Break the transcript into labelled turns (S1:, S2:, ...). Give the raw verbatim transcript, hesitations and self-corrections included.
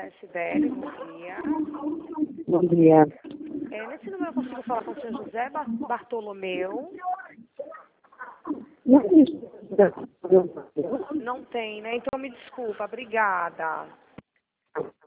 S1: da S B L, bom dia.
S2: Bom dia.
S1: É, nesse número eu consigo falar com o senhor José Bar- Bartolomeu?
S2: Não existe.
S1: Não tem, né? Então me desculpa, obrigada.